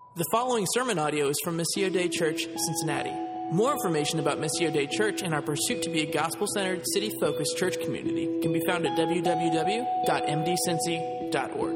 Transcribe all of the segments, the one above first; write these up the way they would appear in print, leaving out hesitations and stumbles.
The following sermon audio is from Missio Dei Church, Cincinnati. More information about Missio Dei Church and our pursuit to be a gospel-centered, city-focused church community can be found at www.mdcincy.org.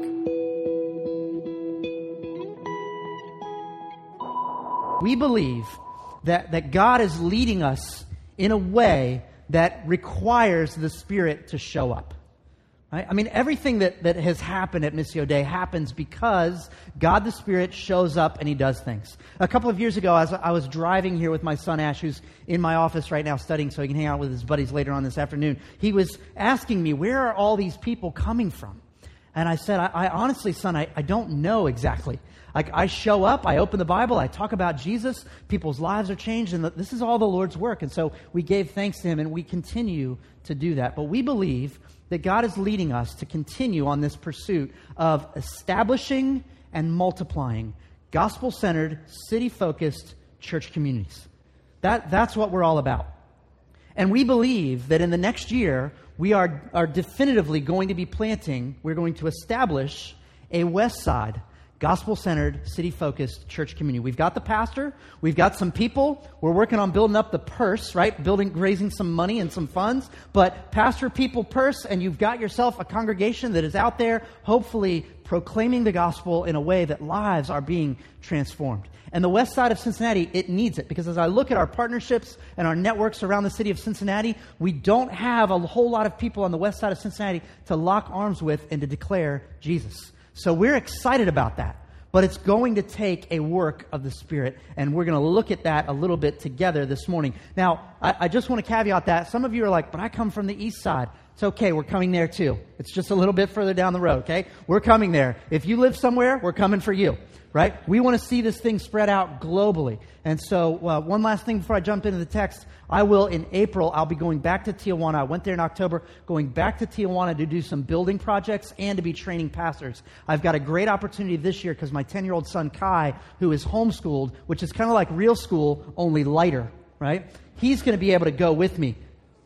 We believe that God is leading us in a way that requires the Spirit to show up. Right? I mean, everything that has happened at Missio Dei happens because God the Spirit shows up and He does things. A couple of years ago, as I was driving here with my son Ash, who's in my office right now studying so he can hang out with his buddies later on this afternoon, he was asking me, where are all these people coming from? And I said, I honestly, son, I don't know exactly. Like, I show up, I open the Bible, I talk about Jesus, people's lives are changed, and this is all the Lord's work. And so we gave thanks to Him, and we continue to do that. But we believe that God is leading us to continue on this pursuit of establishing and multiplying gospel-centered, city-focused church communities. That's what we're all about. And we believe that in the next year, we are definitively going to be we're going to establish a West Side gospel-centered, city-focused church community. We've got the pastor. We've got some people. We're working on building up the purse, right? Raising some money and some funds. But pastor, people, purse, and you've got yourself a congregation that is out there, hopefully proclaiming the gospel in a way that lives are being transformed. And the West Side of Cincinnati, it needs it. Because as I look at our partnerships and our networks around the city of Cincinnati, we don't have a whole lot of people on the West Side of Cincinnati to lock arms with and to declare Jesus. So we're excited about that, but it's going to take a work of the Spirit, and we're going to look at that a little bit together this morning. Now, I just want to caveat that. Some of you are like, but I come from the East Side. It's okay, we're coming there too. It's just a little bit further down the road, okay? We're coming there. If you live somewhere, we're coming for you, right? We want to see this thing spread out globally. And so one last thing before I jump into the text. In April, I'll be going back to Tijuana. I went there in October, going back to Tijuana to do some building projects and to be training pastors. I've got a great opportunity this year because my 10-year-old son Kai, who is homeschooled, which is kind of like real school, only lighter, right? He's going to be able to go with me.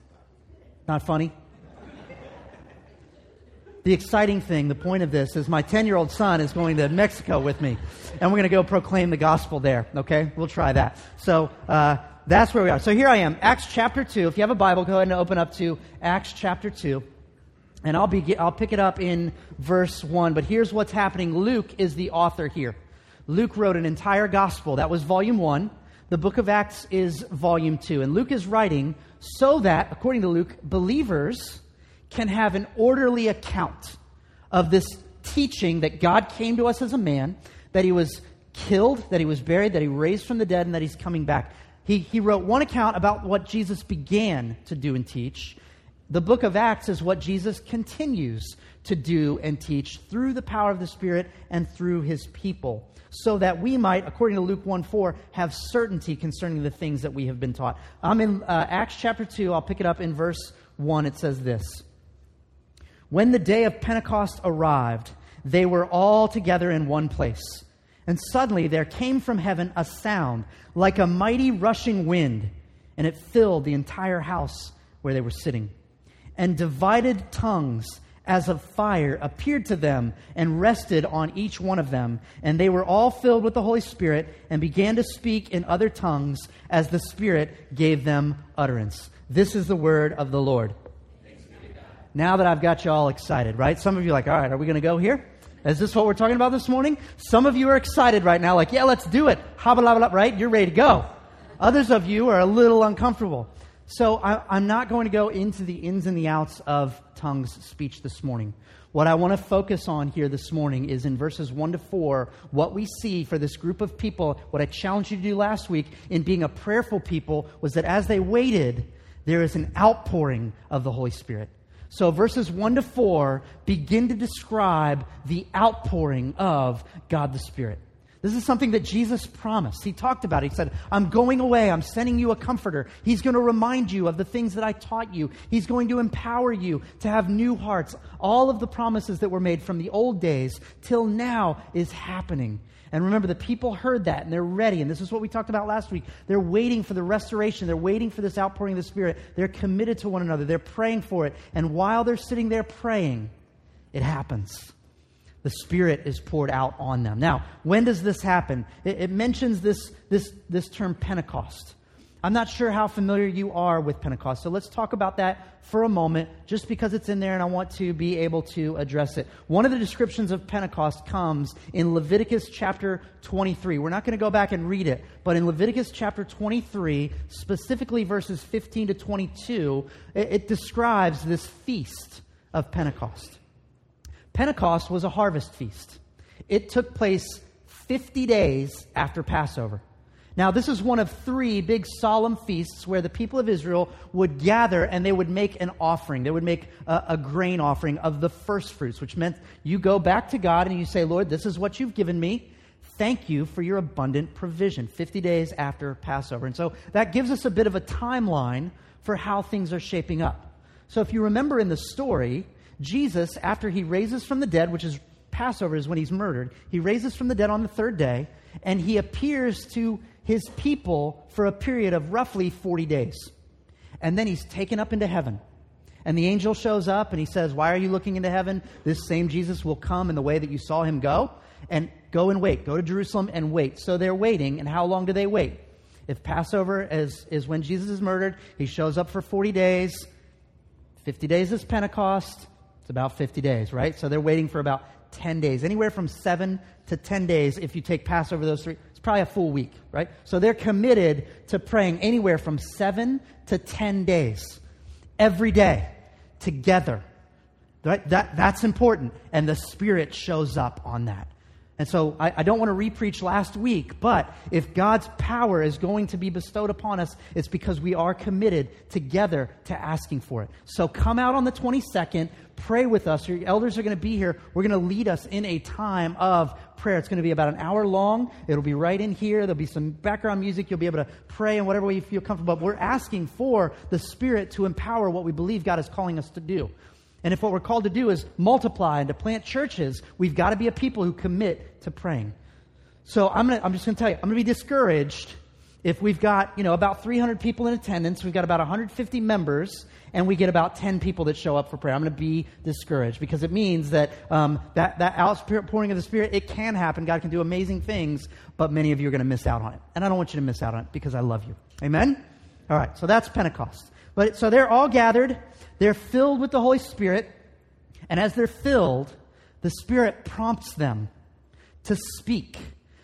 Not funny? The exciting thing, the point of this, is my 10-year-old son is going to Mexico with me, and we're going to go proclaim the gospel there, okay? We'll try that. So that's where we are. So here I am, Acts chapter 2. If you have a Bible, go ahead and open up to Acts chapter 2, and I'll pick it up in verse 1. But here's what's happening. Luke is the author here. Luke wrote an entire gospel. That was volume 1. The book of Acts is volume 2. And Luke is writing so that, according to Luke, believers can have an orderly account of this teaching that God came to us as a man, that He was killed, that He was buried, that He raised from the dead, and that He's coming back. He wrote one account about what Jesus began to do and teach. The book of Acts is what Jesus continues to do and teach through the power of the Spirit and through His people, so that we might, according to Luke 1:4, have certainty concerning the things that we have been taught. I'm in Acts chapter 2. I'll pick it up in verse 1. It says this: When the day of Pentecost arrived, they were all together in one place. And suddenly there came from heaven a sound like a mighty rushing wind, and it filled the entire house where they were sitting. And divided tongues as of fire appeared to them and rested on each one of them. And they were all filled with the Holy Spirit and began to speak in other tongues as the Spirit gave them utterance. This is the word of the Lord. Now that I've got you all excited, right? Some of you are like, all right, are we going to go here? Is this what we're talking about this morning? Some of you are excited right now, like, yeah, let's do it. Habba, right? You're ready to go. Others of you are a little uncomfortable. So I'm not going to go into the ins and the outs of tongues speech this morning. What I want to focus on here this morning is in verses 1 to 4, what we see for this group of people. What I challenged you to do last week in being a prayerful people was that as they waited, there is an outpouring of the Holy Spirit. So verses 1 to 4 begin to describe the outpouring of God the Spirit. This is something that Jesus promised. He talked about it. He said, I'm going away. I'm sending you a comforter. He's going to remind you of the things that I taught you. He's going to empower you to have new hearts. All of the promises that were made from the old days till now is happening. And remember, the people heard that, and they're ready. And this is what we talked about last week. They're waiting for the restoration. They're waiting for this outpouring of the Spirit. They're committed to one another. They're praying for it. And while they're sitting there praying, it happens. the Spirit is poured out on them. Now, when does this happen? It mentions this term Pentecost. I'm not sure how familiar you are with Pentecost, so let's talk about that for a moment, just because it's in there and I want to be able to address it. One of the descriptions of Pentecost comes in Leviticus chapter 23. We're not going to go back and read it, but in Leviticus chapter 23, specifically verses 15 to 22, it describes this feast of Pentecost. Pentecost was a harvest feast. It took place 50 days after Passover. Now, this is one of 3 big solemn feasts where the people of Israel would gather and they would make an offering. They would make a grain offering of the first fruits, which meant you go back to God and you say, Lord, this is what you've given me. Thank you for your abundant provision, 50 days after Passover. And so that gives us a bit of a timeline for how things are shaping up. So if you remember in the story, Jesus, after he raises from the dead, which is Passover is when he's murdered, he raises from the dead on the 3rd day, and he appears to his people for a period of roughly 40 days. And then he's taken up into heaven. And the angel shows up and he says, why are you looking into heaven? This same Jesus will come in the way that you saw him go. And go and wait. Go to Jerusalem and wait. So they're waiting. And how long do they wait? If Passover is when Jesus is murdered, he shows up for 40 days. 50 days is Pentecost. It's about 50 days, right? So they're waiting for about 10 days. Anywhere from 7 to 10 days if you take Passover, those 3. It's probably a full week, right? So they're committed to praying anywhere from 7 to 10 days. Every day. Together. Right? That's important. And the Spirit shows up on that. And so I don't want to re-preach last week, but if God's power is going to be bestowed upon us, it's because we are committed together to asking for it. So come out on the 22nd, pray with us. Your elders are going to be here. We're going to lead us in a time of prayer. It's going to be about an hour long. It'll be right in here. There'll be some background music. You'll be able to pray in whatever way you feel comfortable. But we're asking for the Spirit to empower what we believe God is calling us to do. And if what we're called to do is multiply and to plant churches, we've got to be a people who commit to praying. So I'm just going to tell you, I'm going to be discouraged if we've got, about 300 people in attendance, we've got about 150 members, and we get about 10 people that show up for prayer. I'm going to be discouraged because it means that that outpouring of the Spirit, it can happen. God can do amazing things, but many of you are going to miss out on it. And I don't want you to miss out on it because I love you. Amen? All right, so that's Pentecost. So they're all gathered. They're filled with the Holy Spirit. And as they're filled, the Spirit prompts them to speak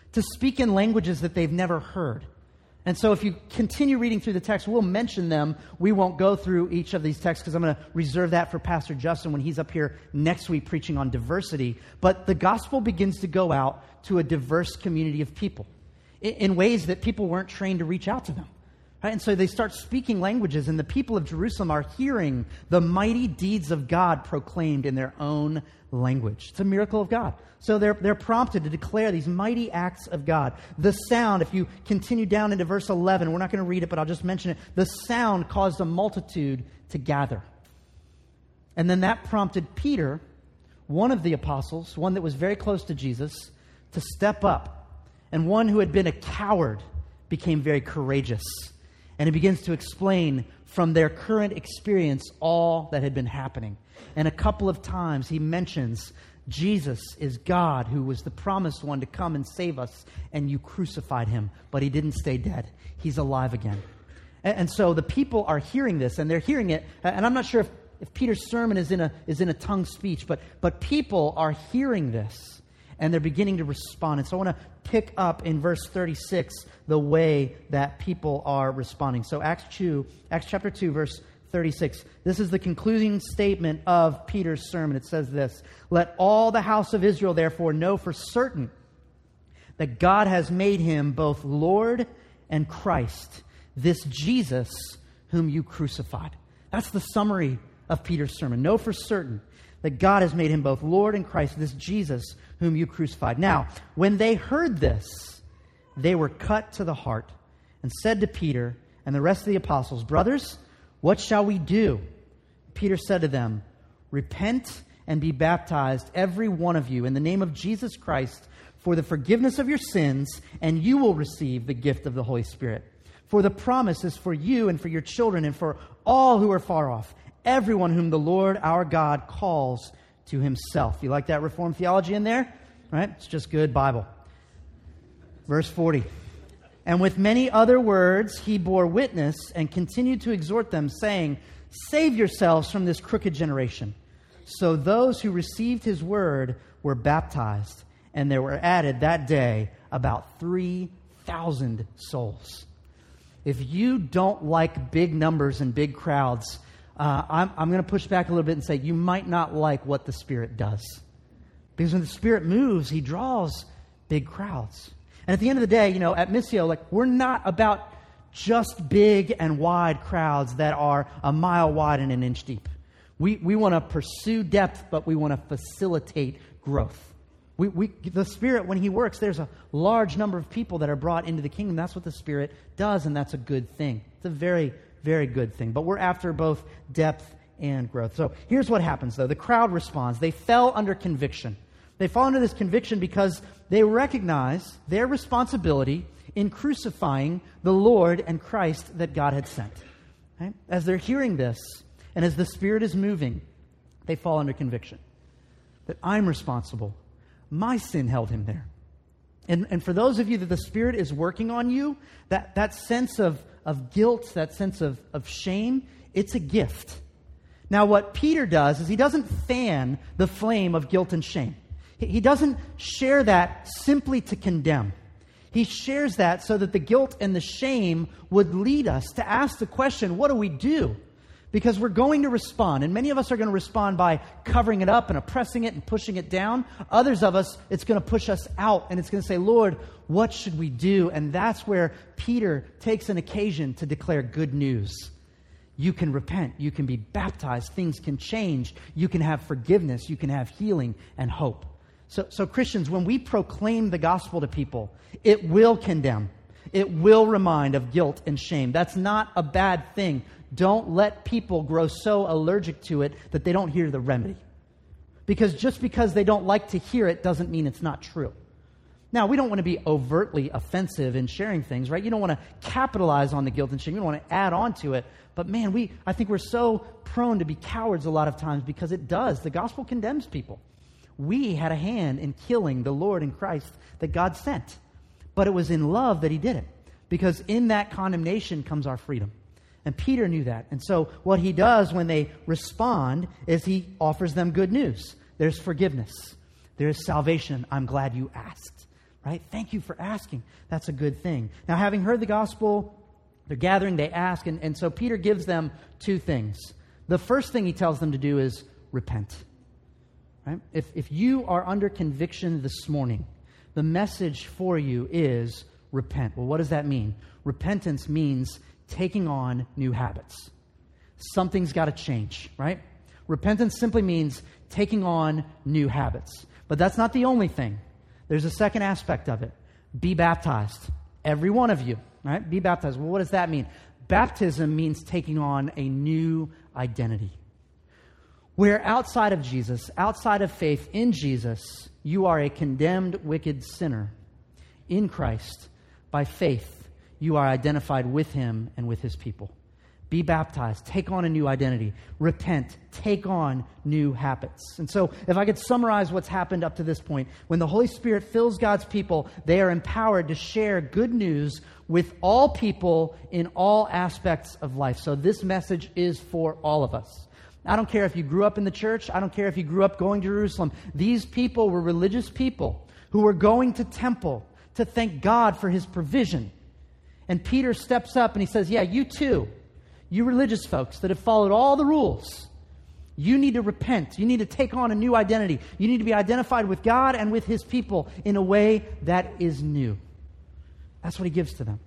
in languages that they've never heard. And so if you continue reading through the text, we'll mention them. We won't go through each of these texts because I'm going to reserve that for Pastor Justin when he's up here next week preaching on diversity. But the gospel begins to go out to a diverse community of people in ways that people weren't trained to reach out to them. Right? And so they start speaking languages, and the people of Jerusalem are hearing the mighty deeds of God proclaimed in their own language. It's a miracle of God. So they're prompted to declare these mighty acts of God. The sound, if you continue down into verse 11, we're not going to read it, but I'll just mention it. The sound caused a multitude to gather. And then that prompted Peter, one of the apostles, one that was very close to Jesus, to step up. And one who had been a coward became very courageous. And he begins to explain from their current experience all that had been happening. And a couple of times he mentions Jesus is God who was the promised one to come and save us, and you crucified him, but he didn't stay dead. He's alive again. And so the people are hearing this, and they're hearing it, and I'm not sure if Peter's sermon is in a tongue speech, but people are hearing this, and they're beginning to respond. And so I want to pick up in verse 36 the way that people are responding. So Acts chapter 2, verse 36. This is the concluding statement of Peter's sermon. It says this: "Let all the house of Israel therefore know for certain that God has made him both Lord and Christ, this Jesus whom you crucified." That's the summary of Peter's sermon. Know for certain that God has made him both Lord and Christ, this Jesus whom you crucified. Now, when they heard this, they were cut to the heart and said to Peter and the rest of the apostles, "Brothers, what shall we do?" Peter said to them, "Repent and be baptized, every one of you, in the name of Jesus Christ, for the forgiveness of your sins, and you will receive the gift of the Holy Spirit. For the promise is for you and for your children and for all who are far off, everyone whom the Lord our God calls to himself. You like that Reformed theology in there? Right? It's just good Bible. Verse 40. And with many other words he bore witness and continued to exhort them, saying, Save yourselves from this crooked generation. So those who received his word were baptized, and there were added that day about 3,000 souls. If you don't like big numbers and big crowds, I'm going to push back a little bit and say you might not like what the Spirit does. Because when the Spirit moves, he draws big crowds. And at the end of the day, at Missio, we're not about just big and wide crowds that are a mile wide and an inch deep. We want to pursue depth, but we want to facilitate growth. The Spirit, when he works, there's a large number of people that are brought into the kingdom. That's what the Spirit does, and that's a good thing. It's a very, very good thing. But we're after both depth and growth. So here's what happens, though. The crowd responds. They fell under conviction. They fall under this conviction because they recognize their responsibility in crucifying the Lord and Christ that God had sent. Right? As they're hearing this, and as the Spirit is moving, they fall under conviction that I'm responsible. My sin held him there. And for those of you that the Spirit is working on you, that sense of guilt, that sense of shame, it's a gift. Now, what Peter does is he doesn't fan the flame of guilt and shame. He doesn't share that simply to condemn. He shares that so that the guilt and the shame would lead us to ask the question, what do we do? Because we're going to respond. And many of us are going to respond by covering it up and oppressing it and pushing it down. Others of us, it's going to push us out. And it's going to say, Lord, what should we do? And that's where Peter takes an occasion to declare good news. You can repent. You can be baptized. Things can change. You can have forgiveness. You can have healing and hope. So Christians, when we proclaim the gospel to people, it will condemn. It will remind of guilt and shame. That's not a bad thing. Don't let people grow so allergic to it that they don't hear the remedy. Because just because they don't like to hear it doesn't mean it's not true. Now, we don't want to be overtly offensive in sharing things, right? You don't want to capitalize on the guilt and shame. You don't want to add on to it. But man, I think we're so prone to be cowards a lot of times because it does. The gospel condemns people. We had a hand in killing the Lord and Christ that God sent. But it was in love that he did it. Because in that condemnation comes our freedom. And Peter knew that. And so what he does when they respond is he offers them good news. There's forgiveness. There's salvation. I'm glad you asked. Right? Thank you for asking. That's a good thing. Now, having heard the gospel, they're gathering, they ask. And so Peter gives them two things. The first thing he tells them to do is repent. Right? If you are under conviction this morning, the message for you is repent. Well, what does that mean? Repentance means taking on new habits. Something's got to change, right? Repentance simply means taking on new habits. But that's not the only thing. There's a second aspect of it. Be baptized. Every one of you, right? Be baptized. Well, what does that mean? Baptism means taking on a new identity. Where outside of Jesus, outside of faith in Jesus, you are a condemned, wicked sinner. In Christ, by faith, you are identified with him and with his people. Be baptized. Take on a new identity. Repent. Take on new habits. And so, if I could summarize what's happened up to this point, when the Holy Spirit fills God's people, they are empowered to share good news with all people in all aspects of life. So this message is for all of us. I don't care if you grew up in the church. I don't care if you grew up going to Jerusalem. These people were religious people who were going to temple to thank God for his provision. And Peter steps up and he says, yeah, you too, you religious folks that have followed all the rules, you need to repent. You need to take on a new identity. You need to be identified with God and with his people in a way that is new. That's what he gives to them.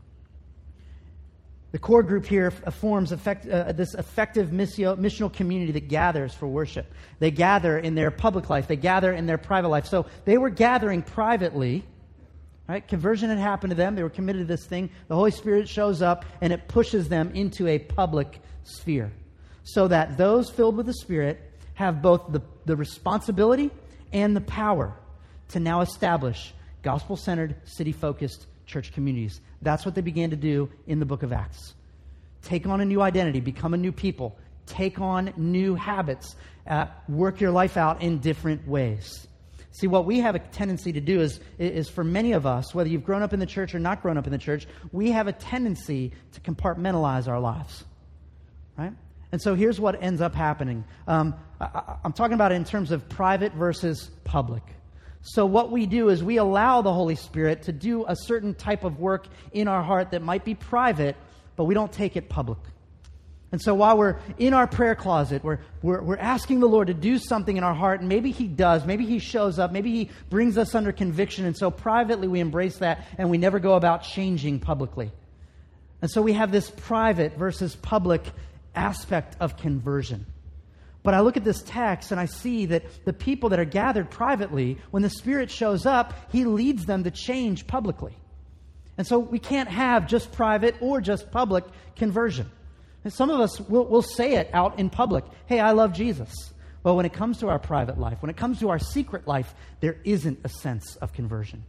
The core group here forms this effective missional community that gathers for worship. They gather in their public life. They gather in their private life. So they were gathering privately. Right? Conversion had happened to them. They were committed to this thing. The Holy Spirit shows up and it pushes them into a public sphere so that those filled with the Spirit have both the responsibility and the power to now establish gospel-centered, city-focused church communities. That's what they began to do in the book of Acts. Take on a new identity, become a new people, take on new habits, work your life out in different ways. See, what we have a tendency to do is for many of us, whether you've grown up in the church or not grown up in the church, we have a tendency to compartmentalize our lives, right? And so here's what ends up happening. I'm talking about it in terms of private versus public. So what we do is we allow the Holy Spirit to do a certain type of work in our heart that might be private, but we don't take it public. And so while we're in our prayer closet, we're asking the Lord to do something in our heart, and maybe He does, maybe He shows up, maybe He brings us under conviction, and so privately we embrace that, and we never go about changing publicly. And so we have this private versus public aspect of conversion. But I look at this text and I see that the people that are gathered privately, when the Spirit shows up, He leads them to change publicly. And so we can't have just private or just public conversion. And some of us will say it out in public. Hey, I love Jesus. But when it comes to our private life, when it comes to our secret life, there isn't a sense of conversion.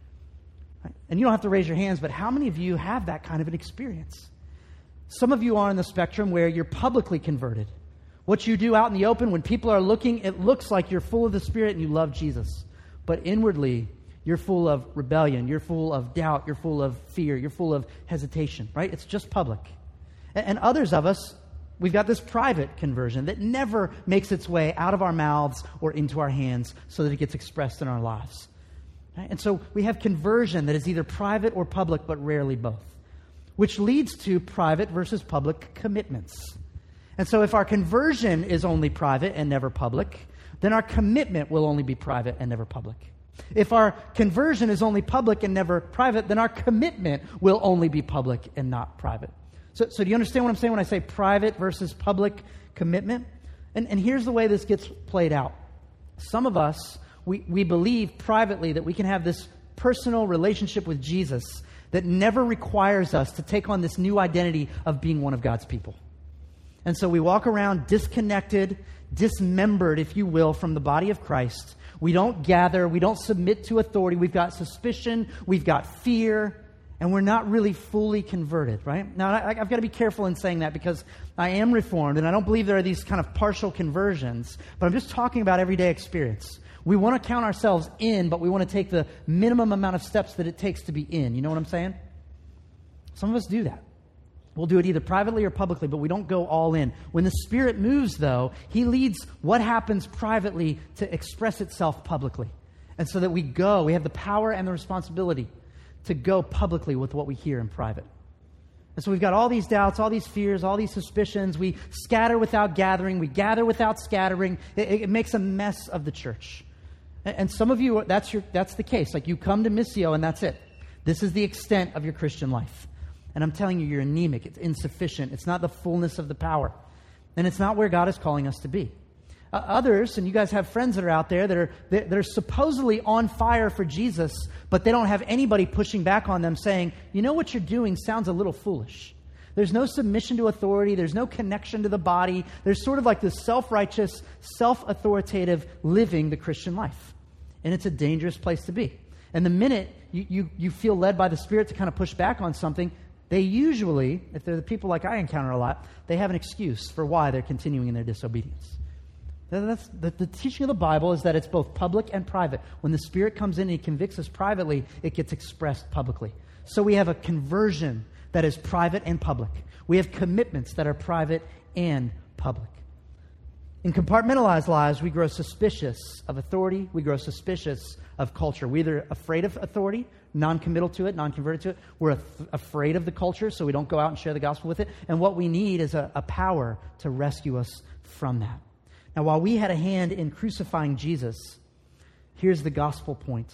Right? And you don't have to raise your hands, but how many of you have that kind of an experience? Some of you are on the spectrum where you're publicly converted. What you do out in the open, when people are looking, it looks like you're full of the Spirit and you love Jesus. But inwardly, you're full of rebellion, you're full of doubt, you're full of fear, you're full of hesitation, right? It's just public. And others of us, we've got this private conversion that never makes its way out of our mouths or into our hands so that it gets expressed in our lives. Right? And so we have conversion that is either private or public, but rarely both, which leads to private versus public commitments. And so if our conversion is only private and never public, then our commitment will only be private and never public. If our conversion is only public and never private, then our commitment will only be public and not private. So do you understand what I'm saying when I say private versus public commitment? And here's the way this gets played out. Some of us, we believe privately that we can have this personal relationship with Jesus that never requires us to take on this new identity of being one of God's people. And so we walk around disconnected, dismembered, if you will, from the body of Christ. We don't gather. We don't submit to authority. We've got suspicion. We've got fear. And we're not really fully converted, right? Now, I've got to be careful in saying that because I am Reformed, and I don't believe there are these kind of partial conversions, but I'm just talking about everyday experience. We want to count ourselves in, but we want to take the minimum amount of steps that it takes to be in. You know what I'm saying? Some of us do that. We'll do it either privately or publicly, but we don't go all in. When the Spirit moves, though, He leads what happens privately to express itself publicly. And so that we have the power and the responsibility to go publicly with what we hear in private. And so we've got all these doubts, all these fears, all these suspicions. We scatter without gathering. We gather without scattering. It makes a mess of the church. And some of you, that's the case. Like you come to Missio and that's it. This is the extent of your Christian life. And I'm telling you, you're anemic. It's insufficient. It's not the fullness of the power. And it's not where God is calling us to be. Others, and you guys have friends that are out there that are supposedly on fire for Jesus, but they don't have anybody pushing back on them saying, you know what you're doing sounds a little foolish. There's no submission to authority. There's no connection to the body. There's sort of like this self-righteous, self-authoritative living the Christian life. And it's a dangerous place to be. And the minute you feel led by the Spirit to kind of push back on something, they usually, if they're the people like I encounter a lot, they have an excuse for why they're continuing in their disobedience. That's the teaching of the Bible is that it's both public and private. When the Spirit comes in and He convicts us privately, it gets expressed publicly. So we have a conversion that is private and public. We have commitments that are private and public. In compartmentalized lives, we grow suspicious of authority. We grow suspicious of culture. We're either afraid of authority, non-committal to it, non-converted to it. We're afraid of the culture, so we don't go out and share the gospel with it. And what we need is a power to rescue us from that. Now, while we had a hand in crucifying Jesus, here's the gospel point.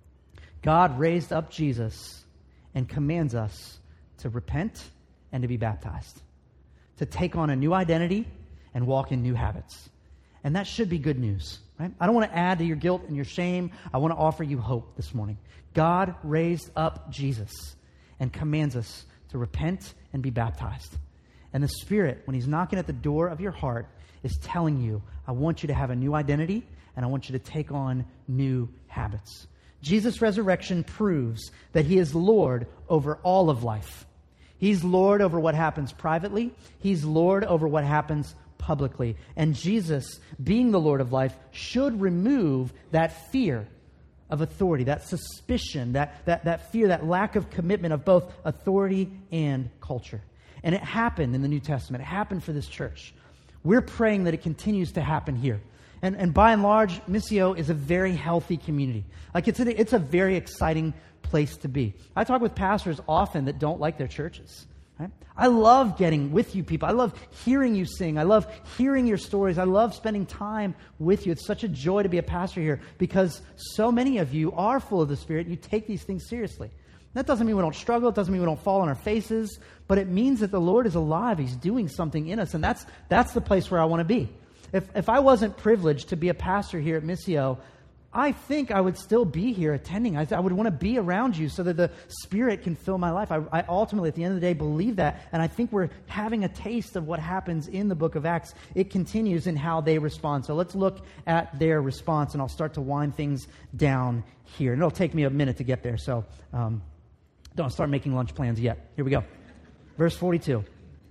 God raised up Jesus and commands us to repent and to be baptized, to take on a new identity and walk in new habits. And that should be good news, right? I don't want to add to your guilt and your shame. I want to offer you hope this morning. God raised up Jesus and commands us to repent and be baptized. And the Spirit, when He's knocking at the door of your heart, is telling you, I want you to have a new identity and I want you to take on new habits. Jesus' resurrection proves that He is Lord over all of life. He's Lord over what happens privately. He's Lord over what happens publicly. And Jesus, being the Lord of life, should remove that fear of authority, that suspicion, that fear, that lack of commitment of both authority and culture. And it happened in the New Testament. It happened for this church. We're praying that it continues to happen here. And by and large, Missio is a very healthy community. Like it's a very exciting place to be. I talk with pastors often that don't like their churches. Right? I love getting with you people. I love hearing you sing. I love hearing your stories. I love spending time with you. It's such a joy to be a pastor here because so many of you are full of the Spirit. You take these things seriously. That doesn't mean we don't struggle. It doesn't mean we don't fall on our faces. But it means that the Lord is alive. He's doing something in us. And that's the place where I want to be. If I wasn't privileged to be a pastor here at Missio, I think I would still be here attending. I would want to be around you so that the Spirit can fill my life. I ultimately, at the end of the day, believe that. And I think we're having a taste of what happens in the book of Acts. It continues in how they respond. So let's look at their response, and I'll start to wind things down here. And it'll take me a minute to get there, so don't start making lunch plans yet. Here we go. Verse 42.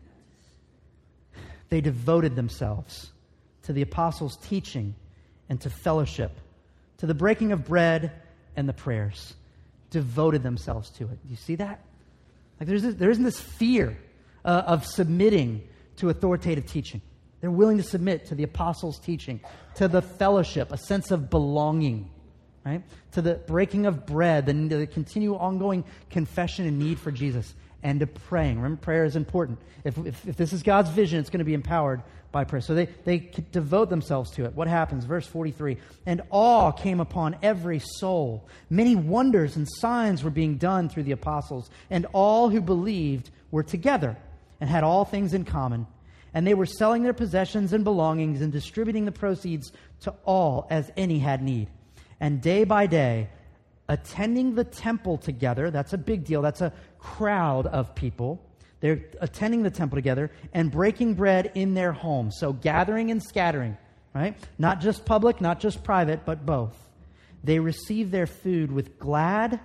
They devoted themselves to the apostles' teaching and to fellowship, to the breaking of bread and the prayers. Devoted themselves to it. Do you see that? Like there isn't this fear of submitting to authoritative teaching. They're willing to submit to the apostles' teaching, to the fellowship, a sense of belonging, right? To the breaking of bread, the continual ongoing confession and need for Jesus, and to praying. Remember, prayer is important. If this is God's vision, it's going to be empowered by prayer. So they devote themselves to it. What happens? Verse 43, and awe came upon every soul. Many wonders and signs were being done through the apostles, and all who believed were together and had all things in common. And they were selling their possessions and belongings and distributing the proceeds to all as any had need. And day by day, attending the temple together, that's a big deal, that's a crowd of people. They're attending the temple together and breaking bread in their homes. So gathering and scattering, right? Not just public, not just private, but both. They received their food with glad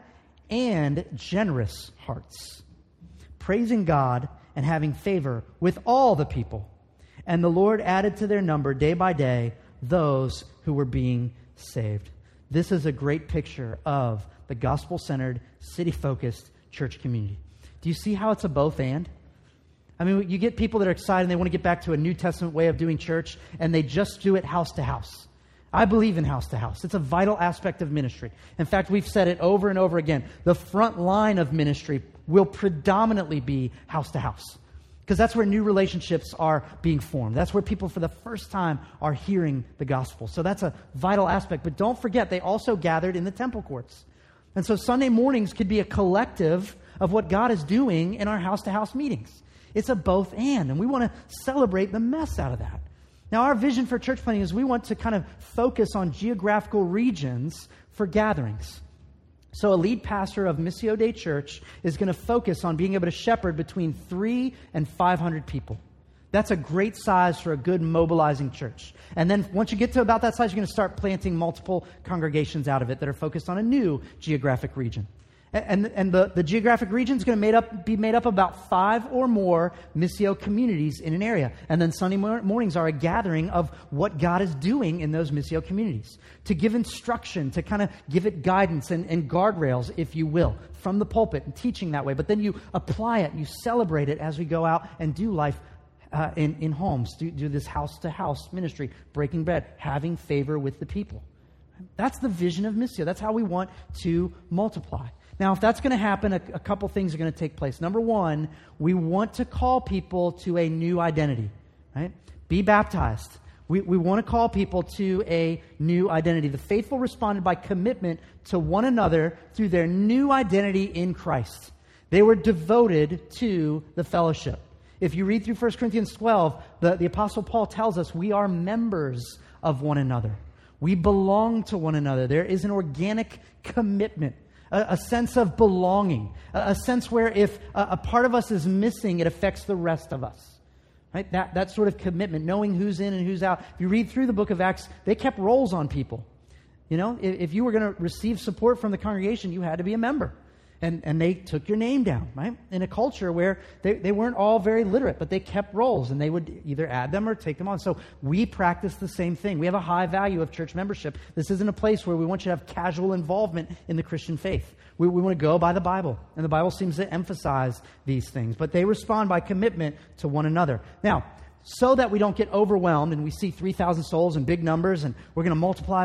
and generous hearts, praising God and having favor with all the people. And the Lord added to their number day by day those who were being saved. This is a great picture of the gospel-centered, city-focused church community. Do you see how it's a both and? I mean, you get people that are excited and they want to get back to a New Testament way of doing church, and they just do it house to house. I believe in house to house. It's a vital aspect of ministry. In fact, we've said it over and over again. The front line of ministry will predominantly be house to house, because that's where new relationships are being formed. That's where people for the first time are hearing the gospel. So that's a vital aspect. But don't forget, they also gathered in the temple courts. And so Sunday mornings could be a collective of what God is doing in our house-to-house meetings. It's a both and we want to celebrate the mess out of that. Now, our vision for church planting is we want to kind of focus on geographical regions for gatherings. So a lead pastor of Missio Dei Church is going to focus on being able to shepherd between 300 and 500 people. That's a great size for a good mobilizing church. And then once you get to about that size, you're going to start planting multiple congregations out of it that are focused on a new geographic region. And the geographic region is going to be made up of about 5 or more Missio communities in an area. And then Sunday mornings are a gathering of what God is doing in those Missio communities. To give instruction, to kind of give it guidance and guardrails, if you will, from the pulpit and teaching that way. But then you apply it, you celebrate it as we go out and do life in homes, do this house-to-house ministry, breaking bread, having favor with the people. That's the vision of Missio. That's how we want to multiply. Now, if that's going to happen, a couple things are going to take place. Number one, we want to call people to a new identity, right? Be baptized. We want to call people to a new identity. The faithful responded by commitment to one another through their new identity in Christ. They were devoted to the fellowship. If you read through 1 Corinthians 12, the Apostle Paul tells us we are members of one another. We belong to one another. There is an organic commitment, a sense of belonging, a sense where if a part of us is missing, it affects the rest of us. Right? That sort of commitment, knowing who's in and who's out. If you read through the book of Acts, they kept rolls on people. You know, if you were going to receive support from the congregation, you had to be a member. And they took your name down, right? In a culture where they weren't all very literate, but they kept rolls, and they would either add them or take them on. So we practice the same thing. We have a high value of church membership. This isn't a place where we want you to have casual involvement in the Christian faith. We want to go by the Bible, and the Bible seems to emphasize these things. But they respond by commitment to one another. Now, so that we don't get overwhelmed and we see 3,000 souls and big numbers and we're going to multiply.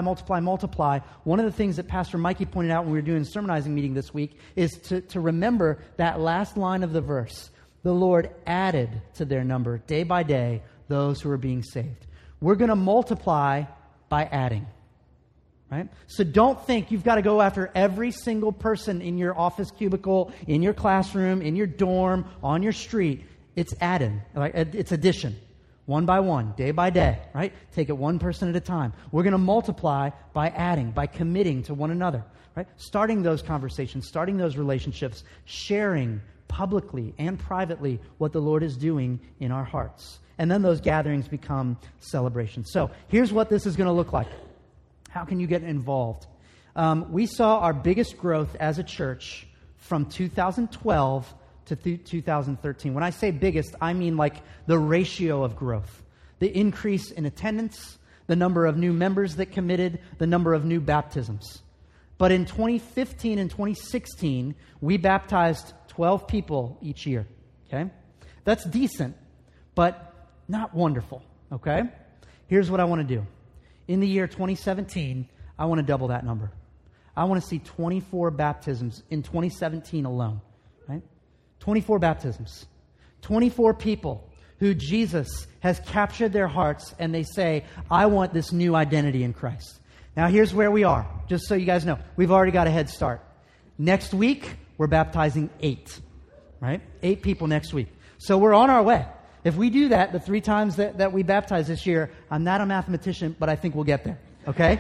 One of the things that Pastor Mikey pointed out when we were doing a sermonizing meeting this week is to remember that last line of the verse. The Lord added to their number day by day those who are being saved. We're going to multiply by adding. Right? So don't think you've got to go after every single person in your office cubicle, in your classroom, in your dorm, on your street. It's added. Right? It's addition. One by one, day by day, right? Take it one person at a time. We're going to multiply by adding, by committing to one another, right? Starting those conversations, starting those relationships, sharing publicly and privately what the Lord is doing in our hearts. And then those gatherings become celebrations. So here's what this is going to look like. How can you get involved? We saw our biggest growth as a church from 2012 to 2013. When I say biggest, I mean like the ratio of growth. The increase in attendance, the number of new members that committed, the number of new baptisms. But in 2015 and 2016, we baptized 12 people each year. Okay? That's decent, but not wonderful. Okay? Here's what I want to do. In the year 2017, I want to double that number. I want to see 24 baptisms in 2017 alone. Right? 24 baptisms. 24 people who Jesus has captured their hearts and they say, I want this new identity in Christ. Now here's where we are, just so you guys know. We've already got a head start. Next week, we're baptizing 8. Right? 8 people next week. So we're on our way. If we do that the 3 times that we baptize this year, I'm not a mathematician, but I think we'll get there. Okay?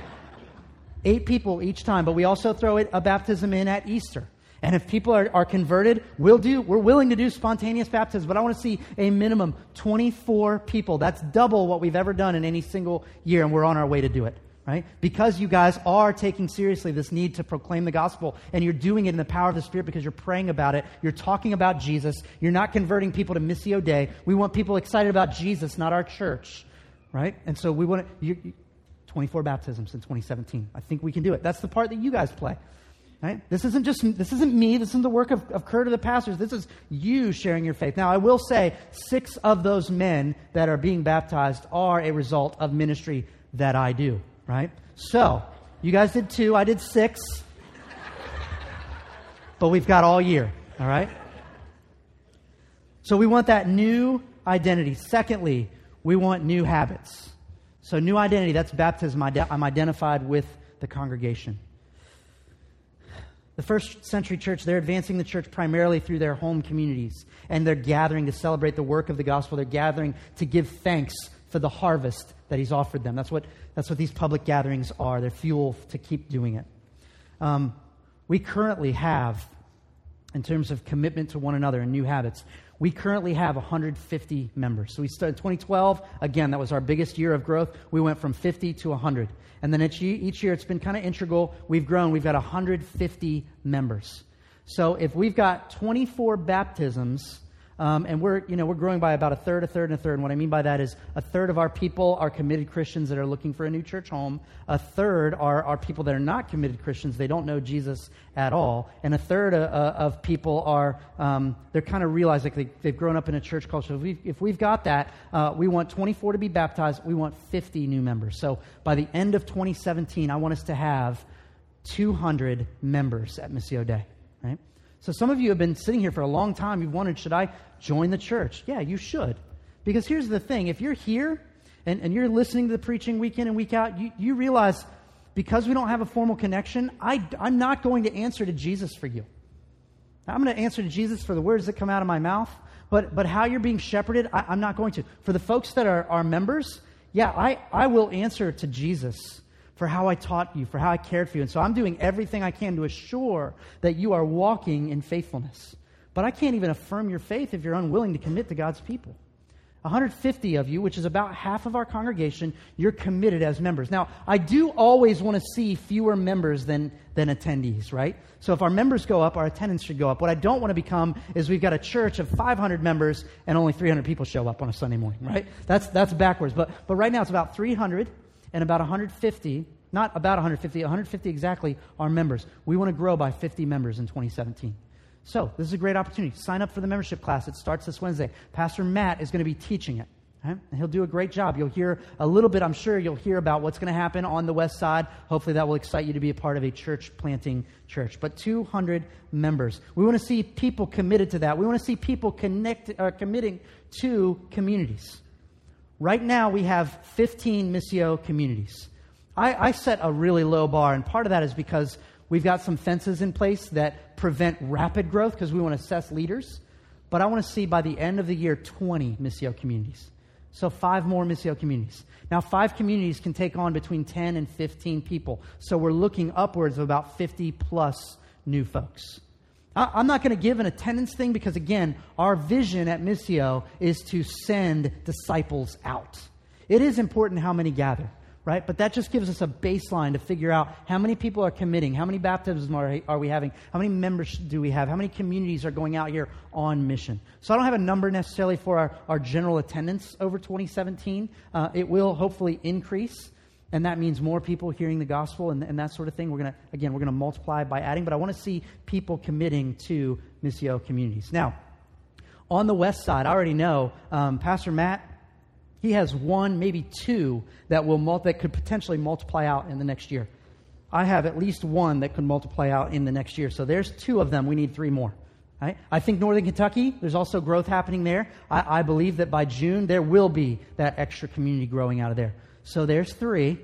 8 people each time, but we also throw a baptism in at Easter. And if people are converted, we're willing to do spontaneous baptisms, but I want to see a minimum 24 people. That's double what we've ever done in any single year, and we're on our way to do it, right? Because you guys are taking seriously this need to proclaim the gospel, and you're doing it in the power of the Spirit because you're praying about it. You're talking about Jesus. You're not converting people to Missio Dei. We want people excited about Jesus, not our church, right? And so we want 24 baptisms in 2017. I think we can do it. That's the part that you guys play. Right? This isn't me. This isn't the work of Kurt or the pastors. This is you sharing your faith. Now, I will say 6 of those men that are being baptized are a result of ministry that I do. Right? So, you guys did 2. I did 6. But we've got all year. All right? So we want that new identity. Secondly, we want new habits. So new identity, that's baptism. I'm identified with the congregation. The first century church, they're advancing the church primarily through their home communities. And they're gathering to celebrate the work of the gospel. They're gathering to give thanks for the harvest that He's offered them. That's what these public gatherings are. They're fuel to keep doing it. We currently have, in terms of commitment to one another and new habits, we currently have 150 members. So we started in 2012. Again, that was our biggest year of growth. We went from 50 to 100. And then each year, it's been kind of integral. We've grown. We've got 150 members. So if we've got 24 baptisms, and we're growing by about a third. And what I mean by that is a third of our people are committed Christians that are looking for a new church home. A third are people that are not committed Christians. They don't know Jesus at all. And a third of people are, they're kind of realize like they've grown up in a church culture. If we've got that, we want 24 to be baptized. We want 50 new members. So by the end of 2017, I want us to have 200 members at Missio Dei, right? So some of you have been sitting here for a long time. You've wondered, should I join the church? Yeah, you should. Because here's the thing. If you're here and you're listening to the preaching week in and week out, you realize because we don't have a formal connection, I'm not going to answer to Jesus for you. I'm going to answer to Jesus for the words that come out of my mouth. But how you're being shepherded, I'm not going to. For the folks that are members, yeah, I will answer to Jesus for how I taught you, for how I cared for you. And so I'm doing everything I can to assure that you are walking in faithfulness. But I can't even affirm your faith if you're unwilling to commit to God's people. 150 of you, which is about half of our congregation, you're committed as members. Now, I do always want to see fewer members than attendees, right? So if our members go up, our attendance should go up. What I don't want to become is we've got a church of 500 members and only 300 people show up on a Sunday morning, right? That's backwards. But right now it's about 300 and about 150, not about 150 exactly are members. We want to grow by 50 members in 2017. So this is a great opportunity. Sign up for the membership class. It starts this Wednesday. Pastor Matt is going to be teaching it. Right? And he'll do a great job. You'll hear a little bit, I'm sure you'll hear about what's going to happen on the west side. Hopefully that will excite you to be a part of a church planting church. But 200 members. We want to see people committed to that. We want to see people committing to communities. Right now we have 15 Missio communities. I set a really low bar, and part of that is because we've got some fences in place that prevent rapid growth because we want to assess leaders. But I want to see by the end of the year 20 Missio communities. So 5 more Missio communities. Now 5 communities can take on between 10 and 15 people. So we're looking upwards of about 50 plus new folks. I'm not going to give an attendance thing because, again, our vision at Missio is to send disciples out. It is important how many gather, right? But that just gives us a baseline to figure out how many people are committing, how many baptisms are we having, how many members do we have, how many communities are going out here on mission. So I don't have a number necessarily for our general attendance over 2017. It will hopefully increase, and that means more people hearing the gospel and that sort of thing. We're going to multiply by adding, but I want to see people committing to Missio communities. Now, on the west side, I already know Pastor Matt, he has 1, maybe 2 that could potentially multiply out in the next year. I have at least 1 that could multiply out in the next year. So there's 2 of them. We need 3 more. Right? I think Northern Kentucky, there's also growth happening there. I believe that by June, there will be that extra community growing out of there. So there's 3,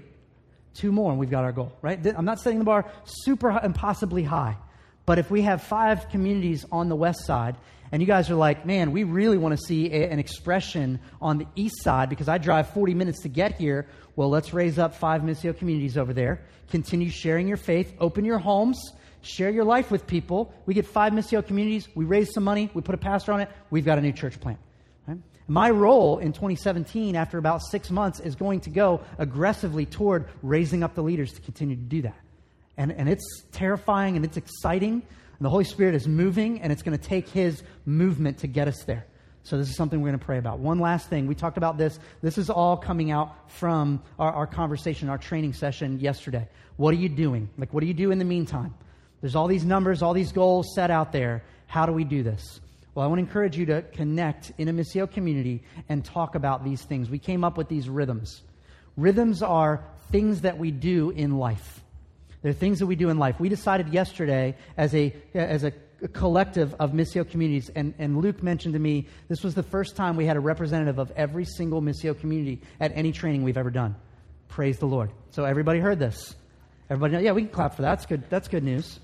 2 more, and we've got our goal. Right? I'm not setting the bar super impossibly high. But if we have 5 communities on the west side, and you guys are like, man, we really want to see an expression on the east side because I drive 40 minutes to get here. Well, let's raise up 5 Missio communities over there. Continue sharing your faith. Open your homes. Share your life with people. We get 5 Missio communities. We raise some money. We put a pastor on it. We've got a new church plant. Right? My role in 2017, after about 6 months, is going to go aggressively toward raising up the leaders to continue to do that. And it's terrifying and it's exciting. And the Holy Spirit is moving, and it's going to take His movement to get us there. So this is something we're going to pray about. One last thing. We talked about this. This is all coming out from our conversation, our training session yesterday. What are you doing? Like, what do you do in the meantime? There's all these numbers, all these goals set out there. How do we do this? Well, I want to encourage you to connect in a Missio community and talk about these things. We came up with these rhythms. Rhythms are things that we do in life. They're things that we do in life. We decided yesterday as a collective of Missio communities, and Luke mentioned to me, this was the first time we had a representative of every single Missio community at any training we've ever done. Praise the Lord. So everybody heard this. Everybody, yeah, we can clap for that. That's good. That's good news.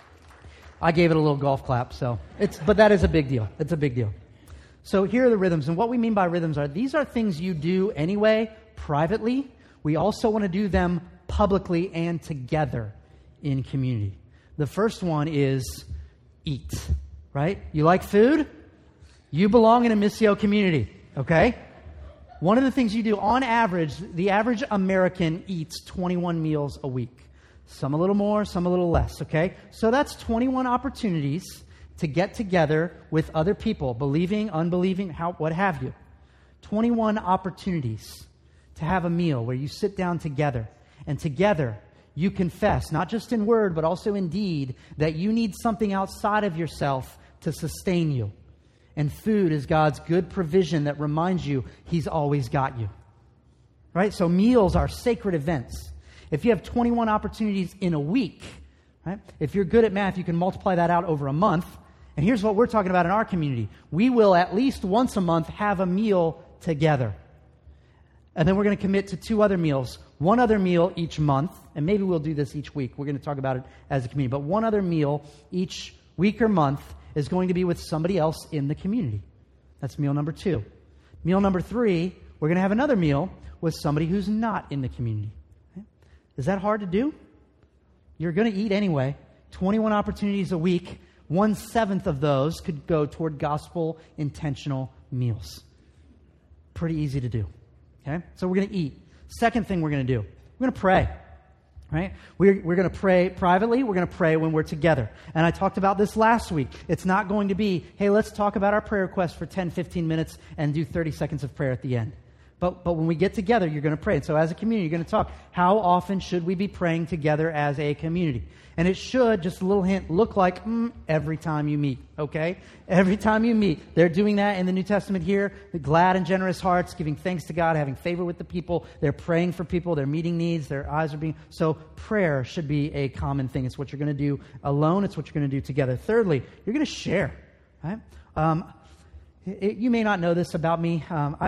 I gave it a little golf clap, but that is a big deal. It's a big deal. So here are the rhythms, and what we mean by rhythms are these are things you do anyway, privately. We also want to do them publicly and together in community. The first one is eat, right? You like food? You belong in a Missio community, okay? One of the things you do, on average, the average American eats 21 meals a week. Some a little more, some a little less, okay? So that's 21 opportunities to get together with other people, believing, unbelieving, what have you. 21 opportunities to have a meal where you sit down together, and together you confess, not just in word, but also in deed, that you need something outside of yourself to sustain you. And food is God's good provision that reminds you He's always got you. Right? So meals are sacred events. If you have 21 opportunities in a week, right? If you're good at math, you can multiply that out over a month. And here's what we're talking about in our community. We will at least once a month have a meal together. And then we're going to commit to 2 other meals. 1 other meal each month, and maybe we'll do this each week. We're going to talk about it as a community. But 1 other meal each week or month is going to be with somebody else in the community. That's meal number 2. Meal number 3, we're going to have another meal with somebody who's not in the community. Okay? Is that hard to do? You're going to eat anyway. 21 opportunities a week. 1/7 of those could go toward gospel intentional meals. pretty easy to do. Okay? So we're going to eat. Second thing we're going to do, we're going to pray. Right? We're going to pray privately. We're going to pray when we're together. And I talked about this last week. It's not going to be, hey, let's talk about our prayer request for 10, 15 minutes and do 30 seconds of prayer at the end. But when we get together, you're going to pray. And so as a community, you're going to talk. How often should we be praying together as a community? And it should, just a little hint, look like every time you meet, okay? Every time you meet. They're doing that in the New Testament here. The glad and generous hearts, giving thanks to God, having favor with the people. They're praying for people. They're meeting needs. Their eyes are being... So prayer should be a common thing. It's what you're going to do alone. It's what you're going to do together. Thirdly, you're going to share, right? You may not know this about me.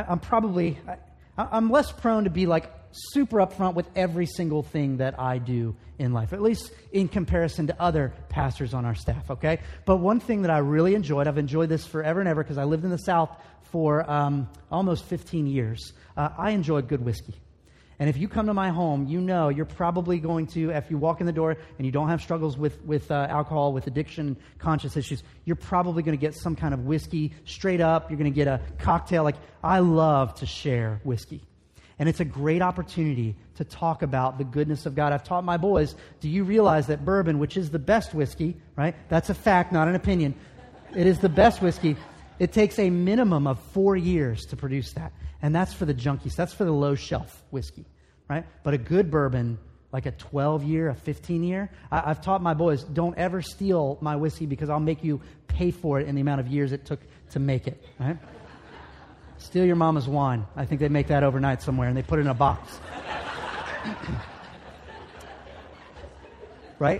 I'm less prone to be like super upfront with every single thing that I do in life, at least in comparison to other pastors on our staff, okay? But one thing that I really enjoyed, I've enjoyed this forever and ever because I lived in the South for almost 15 years. I enjoy good whiskey. And if you come to my home, you know you're probably going to, if you walk in the door and you don't have struggles with alcohol, with addiction, conscious issues, you're probably going to get some kind of whiskey straight up. You're going to get a cocktail. Like, I love to share whiskey. And it's a great opportunity to talk about the goodness of God. I've taught my boys, do you realize that bourbon, which is the best whiskey, right? That's a fact, not an opinion. It is the best whiskey. It takes a minimum of 4 years to produce that. And that's for the junkies. That's for the low shelf whiskey, right? But a good bourbon, like a 12-year, a 15-year, I've taught my boys, don't ever steal my whiskey because I'll make you pay for it in the amount of years it took to make it, right? Steal your mama's wine. I think they make that overnight somewhere and they put it in a box. Right?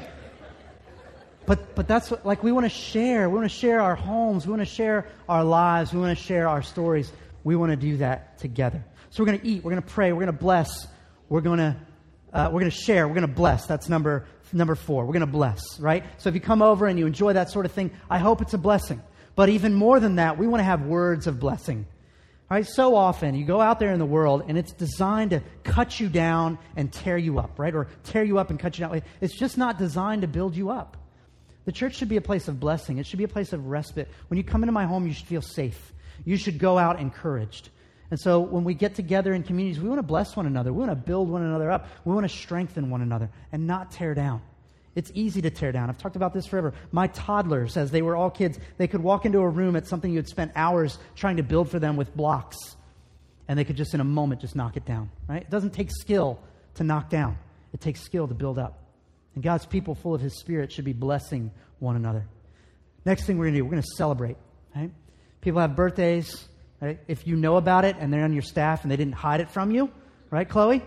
But that's what, like, we want to share. We want to share our homes. We want to share our lives. We want to share our stories. We want to do that together. So we're going to eat. We're going to pray. We're going to bless. We're going to share. We're going to bless. That's number 4. We're going to bless, right? So if you come over and you enjoy that sort of thing, I hope it's a blessing. But even more than that, we want to have words of blessing. Right? So often you go out there in the world and it's designed to cut you down and tear you up, right? Or tear you up and cut you down. It's just not designed to build you up. The church should be a place of blessing. It should be a place of respite. When you come into my home, you should feel safe. You should go out encouraged. And so when we get together in communities, we want to bless one another. We want to build one another up. We want to strengthen one another and not tear down. It's easy to tear down. I've talked about this forever. My toddlers, as they were all kids, they could walk into a room at something you had spent hours trying to build for them with blocks, and they could just in a moment just knock it down, right? It doesn't take skill to knock down. It takes skill to build up. And God's people full of His Spirit should be blessing one another. Next thing we're going to do, we're going to celebrate, right? People have birthdays, right? If you know about it and they're on your staff and they didn't hide it from you, right, Chloe?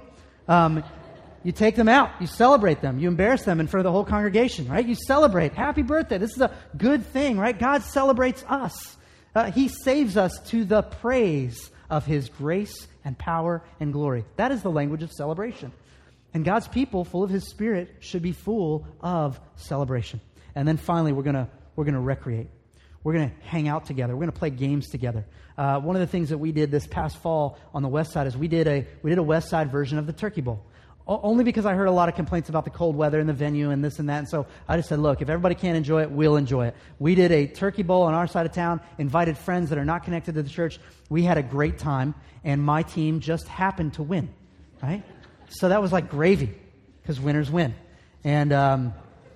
You take them out. You celebrate them. You embarrass them in front of the whole congregation, right? You celebrate. Happy birthday. This is a good thing, right? God celebrates us. He saves us to the praise of His grace and power and glory. That is the language of celebration. And God's people, full of His Spirit, should be full of celebration. And then finally, we're going to recreate. We're going to hang out together. We're going to play games together. One of the things that we did this past fall on the West Side is we did a West Side version of the Turkey Bowl. Only because I heard a lot of complaints about the cold weather and the venue and this and that. And so I just said, look, if everybody can't enjoy it, we'll enjoy it. We did a turkey bowl on our side of town, invited friends that are not connected to the church. We had a great time, and my team just happened to win, right? So that was like gravy, because winners win. And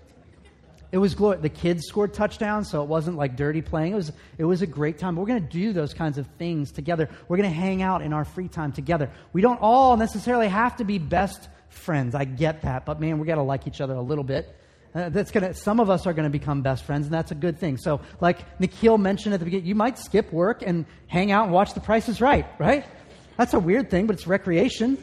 it was glorious. The kids scored touchdowns, so it wasn't like dirty playing. It was a great time. But we're going to do those kinds of things together. We're going to hang out in our free time together. We don't all necessarily have to be best friends. I get that, but man, we got to like each other a little bit. Some of us are going to become best friends, and that's a good thing. So, like Nikhil mentioned at the beginning, you might skip work and hang out and watch The Price is Right? That's a weird thing, but it's recreation.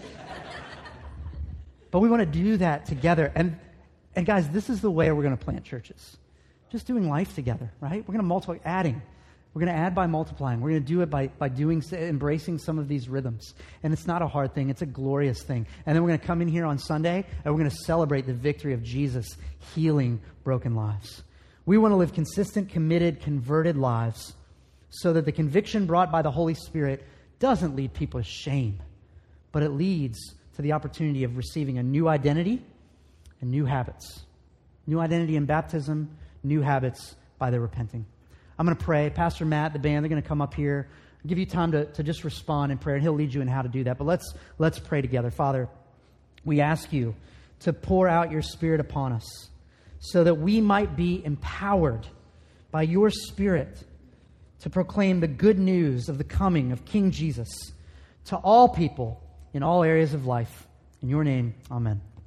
But we want to do that together. And guys, this is the way we're going to plant churches. Just doing life together, right? We're going to multiply, adding. We're going to add by multiplying. We're going to do it by embracing some of these rhythms. And it's not a hard thing. It's a glorious thing. And then we're going to come in here on Sunday, and we're going to celebrate the victory of Jesus healing broken lives. We want to live consistent, committed, converted lives so that the conviction brought by the Holy Spirit doesn't lead people to shame, but it leads to the opportunity of receiving a new identity and new habits. New identity in baptism, new habits by their repenting. I'm going to pray. Pastor Matt, the band, they're going to come up here. I'll give you time to just respond in prayer, and He'll lead you in how to do that. But let's pray together. Father, we ask you to pour out your Spirit upon us so that we might be empowered by your Spirit to proclaim the good news of the coming of King Jesus to all people in all areas of life. In your name, amen.